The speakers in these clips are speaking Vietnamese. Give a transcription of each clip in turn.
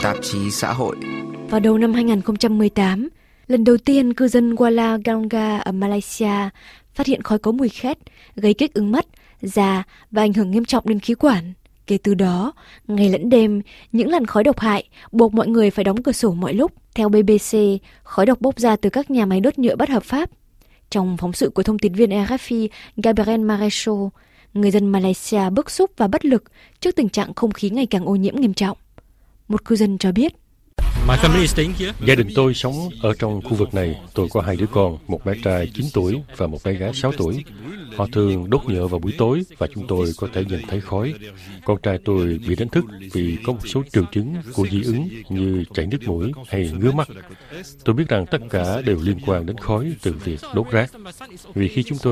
tạp chí xã hội. Vào đầu năm 2018, lần đầu tiên cư dân Kuala Lumpur ở Malaysia phát hiện khói có mùi khét, gây kích ứng mắt, da và ảnh hưởng nghiêm trọng đến khí quản. Kể từ đó, ngày lẫn đêm, những làn khói độc hại buộc mọi người phải đóng cửa sổ mọi lúc. Theo BBC, khói độc bốc ra từ các nhà máy đốt nhựa bất hợp pháp. Trong phóng sự của thông tin viên RFI Gabriel Marecho, người dân Malaysia bức xúc và bất lực trước tình trạng không khí ngày càng ô nhiễm nghiêm trọng. Một cư dân cho biết: Gia đình tôi sống ở trong khu vực này. Tôi có 2 đứa con, một bé trai 9 tuổi và một bé gái 6 tuổi. Họ thường đốt nhựa vào buổi tối và chúng tôi có thể nhìn thấy khói. Con trai tôi bị đánh thức vì có một số triệu chứng của dị ứng như chảy nước mũi hay ngứa mắt. Tôi biết rằng tất cả đều liên quan đến khói từ việc đốt rác. Vì khi chúng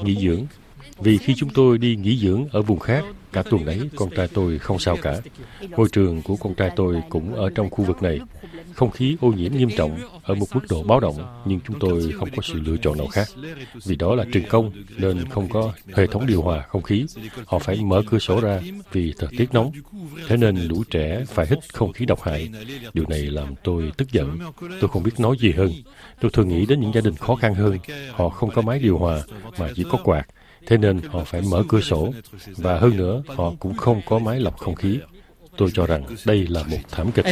tôi đi nghỉ dưỡng ở vùng khác, cả tuần đấy con trai tôi không sao cả. Ngôi trường của con trai tôi cũng ở trong khu vực này. Không khí ô nhiễm nghiêm trọng ở một mức độ báo động, nhưng chúng tôi không có sự lựa chọn nào khác. Vì đó là trường công nên không có hệ thống điều hòa không khí. Họ phải mở cửa sổ ra vì thời tiết nóng. Thế nên lũ trẻ phải hít không khí độc hại. Điều này làm tôi tức giận. Tôi không biết nói gì hơn. Tôi thường nghĩ đến những gia đình khó khăn hơn. Họ không có máy điều hòa mà chỉ có quạt. Thế nên họ phải mở cửa sổ. Và hơn nữa, họ cũng không có máy lọc không khí. Tôi cho rằng đây là một thảm kịch.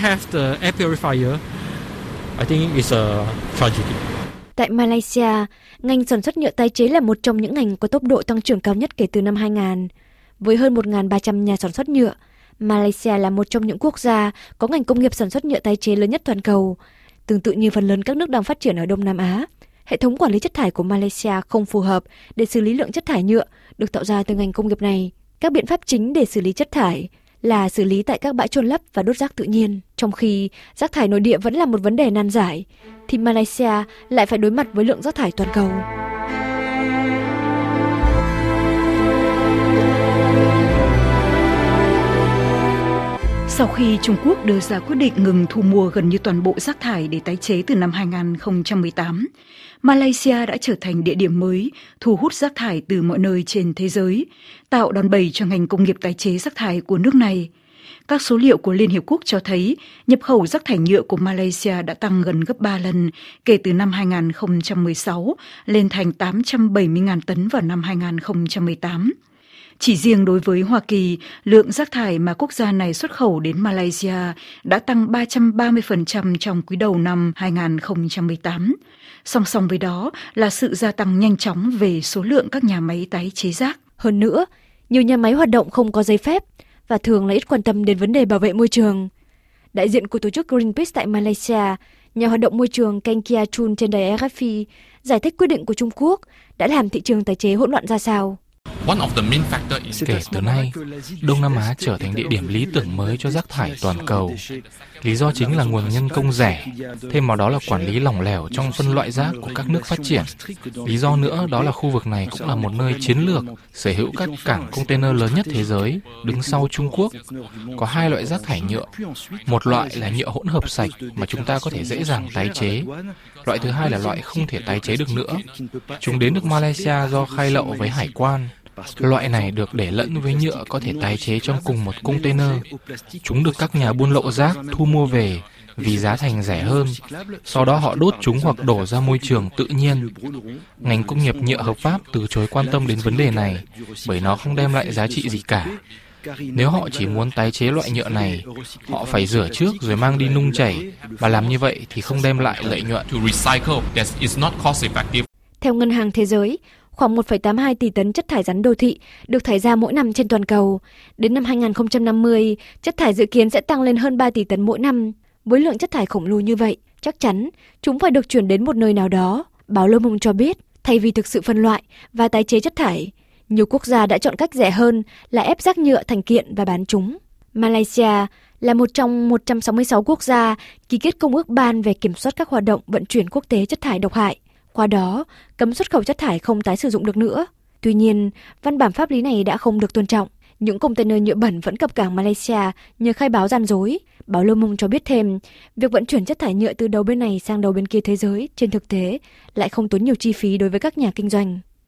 Tại Malaysia, ngành sản xuất nhựa tái chế là một trong những ngành có tốc độ tăng trưởng cao nhất kể từ năm 2000. Với hơn 1.300 nhà sản xuất nhựa, Malaysia là một trong những quốc gia có ngành công nghiệp sản xuất nhựa tái chế lớn nhất toàn cầu. Tương tự như phần lớn các nước đang phát triển ở Đông Nam Á, hệ thống quản lý chất thải của Malaysia không phù hợp để xử lý lượng chất thải nhựa được tạo ra từ ngành công nghiệp này. Các biện pháp chính để xử lý chất thải là xử lý tại các bãi chôn lấp và đốt rác tự nhiên. Trong khi rác thải nội địa vẫn là một vấn đề nan giải, thì Malaysia lại phải đối mặt với lượng rác thải toàn cầu. Sau khi Trung Quốc đưa ra quyết định ngừng thu mua gần như toàn bộ rác thải để tái chế từ năm 2018, Malaysia đã trở thành địa điểm mới thu hút rác thải từ mọi nơi trên thế giới, tạo đòn bẩy cho ngành công nghiệp tái chế rác thải của nước này. Các số liệu của Liên Hiệp Quốc cho thấy nhập khẩu rác thải nhựa của Malaysia đã tăng gần gấp 3 lần kể từ năm 2016 lên thành 870.000 tấn vào năm 2018. Chỉ riêng đối với Hoa Kỳ, lượng rác thải mà quốc gia này xuất khẩu đến Malaysia đã tăng 330% trong quý đầu năm 2018. Song song với đó là sự gia tăng nhanh chóng về số lượng các nhà máy tái chế rác. Hơn nữa, nhiều nhà máy hoạt động không có giấy phép và thường là ít quan tâm đến vấn đề bảo vệ môi trường. Đại diện của tổ chức Greenpeace tại Malaysia, nhà hoạt động môi trường Keng Kia Chun trên đài RFI, giải thích quyết định của Trung Quốc đã làm thị trường tái chế hỗn loạn ra sao. Kể từ nay, Đông Nam Á trở thành địa điểm lý tưởng mới cho rác thải toàn cầu. Lý do chính là nguồn nhân công rẻ, thêm vào đó là quản lý lỏng lẻo trong phân loại rác của các nước phát triển. Lý do nữa đó là khu vực này cũng là một nơi chiến lược, sở hữu các cảng container lớn nhất thế giới, đứng sau Trung Quốc. Có 2 loại rác thải nhựa. Một loại là nhựa hỗn hợp sạch mà chúng ta có thể dễ dàng tái chế. Loại thứ hai là loại không thể tái chế được nữa. Chúng đến được Malaysia do khai lậu với hải quan. Loại này được để lẫn với nhựa có thể tái chế trong cùng một container. Chúng được các nhà buôn lậu rác thu mua về vì giá thành rẻ hơn. Sau đó họ đốt chúng hoặc đổ ra môi trường tự nhiên. Ngành công nghiệp nhựa hợp pháp từ chối quan tâm đến vấn đề này bởi nó không đem lại giá trị gì cả. Nếu họ chỉ muốn tái chế loại nhựa này, họ phải rửa trước rồi mang đi nung chảy, và làm như vậy thì không đem lại lợi nhuận. Theo Ngân hàng Thế giới, khoảng 1,82 tỷ tấn chất thải rắn đô thị được thải ra mỗi năm trên toàn cầu. Đến năm 2050, chất thải dự kiến sẽ tăng lên hơn 3 tỷ tấn mỗi năm. Với lượng chất thải khổng lồ như vậy, chắc chắn chúng phải được chuyển đến một nơi nào đó. Báo Le Monde cho biết, thay vì thực sự phân loại và tái chế chất thải, nhiều quốc gia đã chọn cách rẻ hơn là ép rác nhựa thành kiện và bán chúng. Malaysia là một trong 166 quốc gia ký kết Công ước Ban về kiểm soát các hoạt động vận chuyển quốc tế chất thải độc hại. Qua đó, cấm xuất khẩu chất thải không tái sử dụng được nữa. Tuy nhiên, văn bản pháp lý này đã không được tôn trọng. Những container nhựa bẩn vẫn cập cảng Malaysia nhờ khai báo gian dối. Báo Le Monde cho biết thêm, việc vận chuyển chất thải nhựa từ đầu bên này sang đầu bên kia thế giới trên thực tế lại không tốn nhiều chi phí đối với các nhà kinh doanh.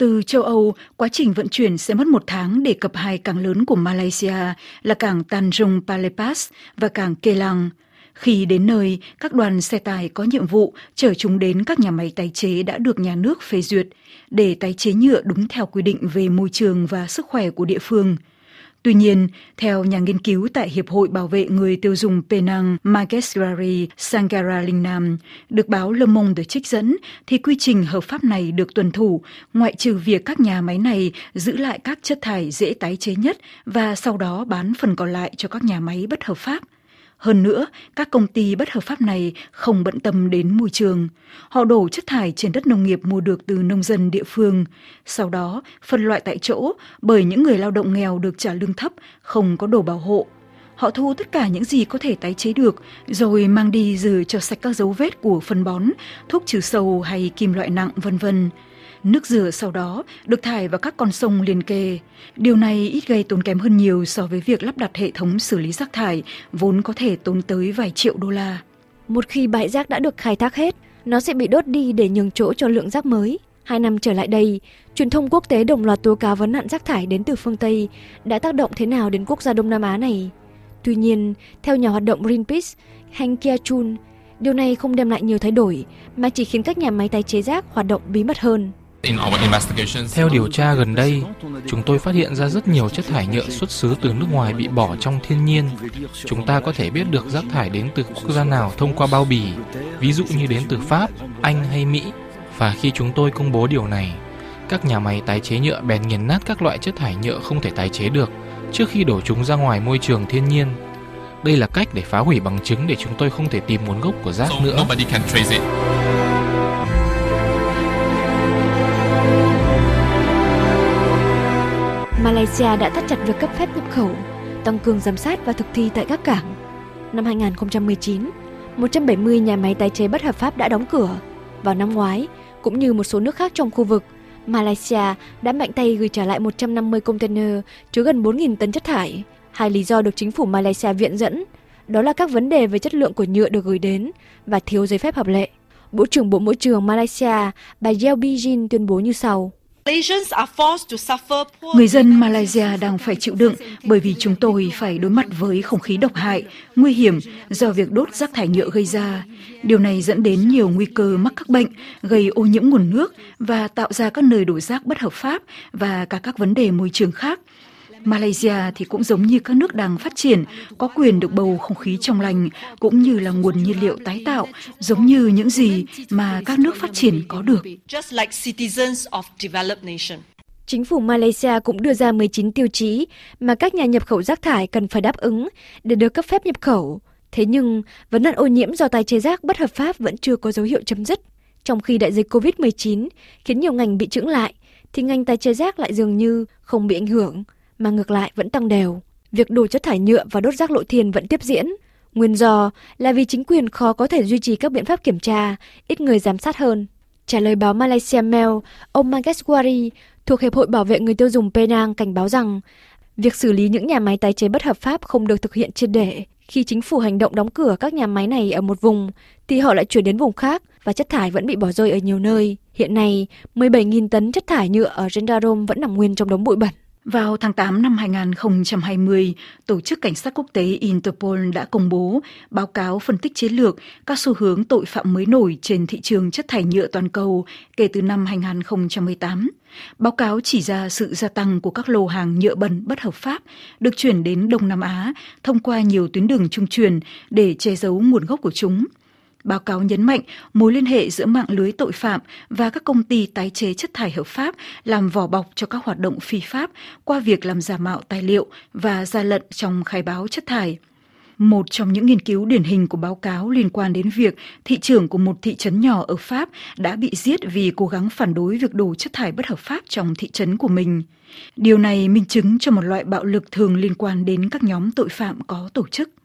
Từ châu Âu, quá trình vận chuyển sẽ mất 1 tháng để cập 2 cảng lớn của Malaysia là cảng Tanjung Palepas và cảng Kelang. Khi đến nơi, các đoàn xe tải có nhiệm vụ chở chúng đến các nhà máy tái chế đã được nhà nước phê duyệt để tái chế nhựa đúng theo quy định về môi trường và sức khỏe của địa phương. Tuy nhiên, theo nhà nghiên cứu tại Hiệp hội Bảo vệ Người tiêu dùng Penang Mageswari Sangaralingnam, được báo Le Monde trích dẫn, thì quy trình hợp pháp này được tuân thủ, ngoại trừ việc các nhà máy này giữ lại các chất thải dễ tái chế nhất và sau đó bán phần còn lại cho các nhà máy bất hợp pháp. Hơn nữa, các công ty bất hợp pháp này không bận tâm đến môi trường. Họ đổ chất thải trên đất nông nghiệp mua được từ nông dân địa phương. Sau đó, phân loại tại chỗ bởi những người lao động nghèo được trả lương thấp, không có đồ bảo hộ. Họ thu tất cả những gì có thể tái chế được, rồi mang đi rửa cho sạch các dấu vết của phân bón, thuốc trừ sâu hay kim loại nặng, v.v. Nước rửa sau đó được thải vào các con sông liền kề. Điều này ít gây tốn kém hơn nhiều so với việc lắp đặt hệ thống xử lý rác thải, vốn có thể tốn tới vài triệu đô la. Một khi bãi rác đã được khai thác hết, nó sẽ bị đốt đi để nhường chỗ cho lượng rác mới. 2 năm trở lại đây, truyền thông quốc tế đồng loạt tố cáo vấn nạn rác thải đến từ phương Tây đã tác động thế nào đến quốc gia Đông Nam Á này. Tuy nhiên, theo nhà hoạt động Greenpeace, Han Kia-chun, điều này không đem lại nhiều thay đổi, mà chỉ khiến các nhà máy tái chế rác hoạt động bí mật hơn. Theo điều tra gần đây, chúng tôi phát hiện ra rất nhiều chất thải nhựa xuất xứ từ nước ngoài bị bỏ trong thiên nhiên. Chúng ta có thể biết được rác thải đến từ quốc gia nào thông qua bao bì, ví dụ như đến từ Pháp, Anh hay Mỹ. Và khi chúng tôi công bố điều này, các nhà máy tái chế nhựa bèn nghiền nát các loại chất thải nhựa không thể tái chế được trước khi đổ chúng ra ngoài môi trường thiên nhiên. Đây là cách để phá hủy bằng chứng để chúng tôi không thể tìm nguồn gốc của rác nữa. Malaysia đã thắt chặt việc cấp phép nhập khẩu, tăng cường giám sát và thực thi tại các cảng. Năm 2019, 170 nhà máy tái chế bất hợp pháp đã đóng cửa. Vào năm ngoái, cũng như một số nước khác trong khu vực, Malaysia đã mạnh tay gửi trả lại 150 container chứa gần 4.000 tấn chất thải. 2 lý do được chính phủ Malaysia viện dẫn, đó là các vấn đề về chất lượng của nhựa được gửi đến và thiếu giấy phép hợp lệ. Bộ trưởng Bộ Môi trường Malaysia, bà Yeo Bijin tuyên bố như sau. Người dân Malaysia đang phải chịu đựng bởi vì chúng tôi phải đối mặt với không khí độc hại, nguy hiểm do việc đốt rác thải nhựa gây ra. Điều này dẫn đến nhiều nguy cơ mắc các bệnh, gây ô nhiễm nguồn nước và tạo ra các nơi đổ rác bất hợp pháp và cả các vấn đề môi trường khác. Malaysia thì cũng giống như các nước đang phát triển, có quyền được bầu không khí trong lành, cũng như là nguồn nhiên liệu tái tạo, giống như những gì mà các nước phát triển có được. Chính phủ Malaysia cũng đưa ra 19 tiêu chí mà các nhà nhập khẩu rác thải cần phải đáp ứng để được cấp phép nhập khẩu. Thế nhưng, vấn nạn ô nhiễm do tái chế rác bất hợp pháp vẫn chưa có dấu hiệu chấm dứt. Trong khi đại dịch COVID-19 khiến nhiều ngành bị chững lại, thì ngành tái chế rác lại dường như không bị ảnh hưởng, mà ngược lại vẫn tăng đều. Việc đổ chất thải nhựa và đốt rác lộ thiên vẫn tiếp diễn. Nguyên do là vì chính quyền khó có thể duy trì các biện pháp kiểm tra, ít người giám sát hơn. Trả lời báo Malaysia Mail, ông Mageswari thuộc Hiệp hội Bảo vệ Người tiêu dùng Penang cảnh báo rằng việc xử lý những nhà máy tái chế bất hợp pháp không được thực hiện triệt để. Khi chính phủ hành động đóng cửa các nhà máy này ở một vùng, thì họ lại chuyển đến vùng khác và chất thải vẫn bị bỏ rơi ở nhiều nơi. Hiện nay, 17.000 tấn chất thải nhựa ở Jendarom vẫn nằm nguyên trong đống bụi bẩn. Vào tháng 8 năm 2020, Tổ chức Cảnh sát Quốc tế Interpol đã công bố báo cáo phân tích chiến lược các xu hướng tội phạm mới nổi trên thị trường chất thải nhựa toàn cầu kể từ năm 2018. Báo cáo chỉ ra sự gia tăng của các lô hàng nhựa bẩn bất hợp pháp được chuyển đến Đông Nam Á thông qua nhiều tuyến đường trung chuyển để che giấu nguồn gốc của chúng. Báo cáo nhấn mạnh mối liên hệ giữa mạng lưới tội phạm và các công ty tái chế chất thải hợp pháp làm vỏ bọc cho các hoạt động phi pháp qua việc làm giả mạo tài liệu và gian lận trong khai báo chất thải. Một trong những nghiên cứu điển hình của báo cáo liên quan đến việc thị trưởng của một thị trấn nhỏ ở Pháp đã bị giết vì cố gắng phản đối việc đổ chất thải bất hợp pháp trong thị trấn của mình. Điều này minh chứng cho một loại bạo lực thường liên quan đến các nhóm tội phạm có tổ chức.